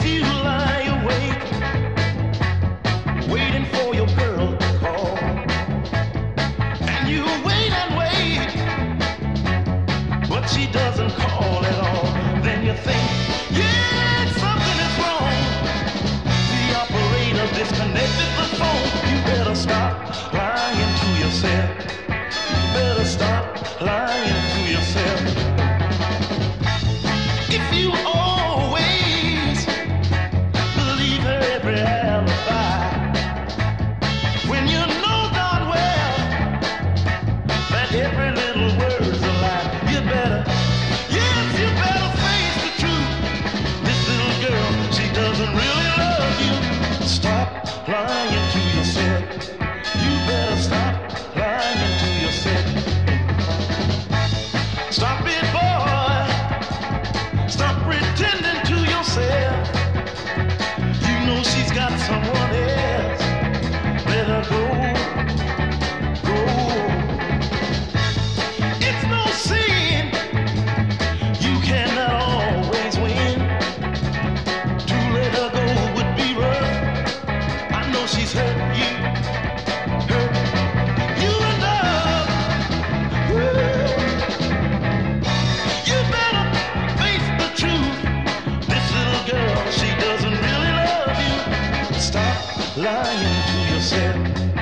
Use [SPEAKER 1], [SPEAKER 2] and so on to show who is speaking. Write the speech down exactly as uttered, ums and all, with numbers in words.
[SPEAKER 1] If you lie awake, waiting for your girl to call, and you wait and wait, but she doesn't call at all, then you think, yeah, something is wrong. The operator disconnected the phone. You better stop lying to yourself. You better stop lying to yourself. If you always believe her every alibi, when you know darn well that every little word's a lie, you better, yes, you better face the truth. This little girl, she doesn't really love you. Stop lying to yourself. You better stop lying to yourself. Stop it, boy. Stop pretending to yourself. You know she's got someone else. Let her go, go. It's no sin. You cannot always win. To let her go would be rough. I know she's hurt you, hurt you enough. Woo. You better face the truth. This little girl, she doesn't really love you. Stop lying to yourself.